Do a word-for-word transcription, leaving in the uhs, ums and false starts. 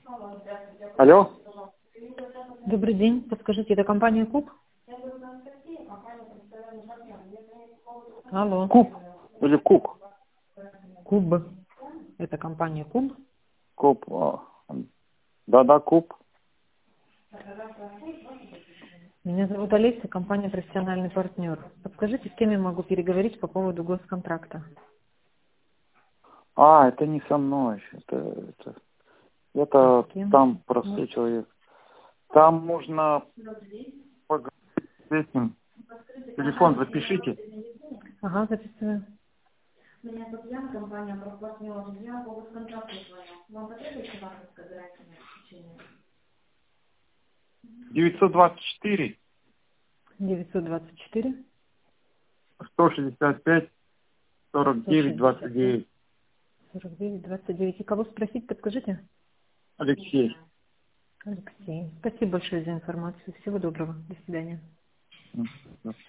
Алло? Добрый день. Подскажите, это компания Куб? Алло. Куб или Кук? Куб. Это компания Куб. Куб. а, Да-да, Куб. Меня зовут Олеся, компания «Профессиональный партнер». Подскажите, с кем я могу переговорить по поводу госконтракта? А, это не со мной. Это, это, это С кем? там простой человек. Там можно поговорить с этим. Телефон запишите. Ага, записываю. Меня зовут Яна, компания «Профпартнер». Я по госконтракту звоню. Вам потребуется ваше избирательное исключение? девятьсот двадцать четыре девятьсот двадцать четыре сто шестьдесят пять сорок девять двадцать девять. сорок девять двадцать девять. И кого спросить, подскажите? Алексей. Алексей. Спасибо большое за информацию. Всего доброго. До свидания. Мгм.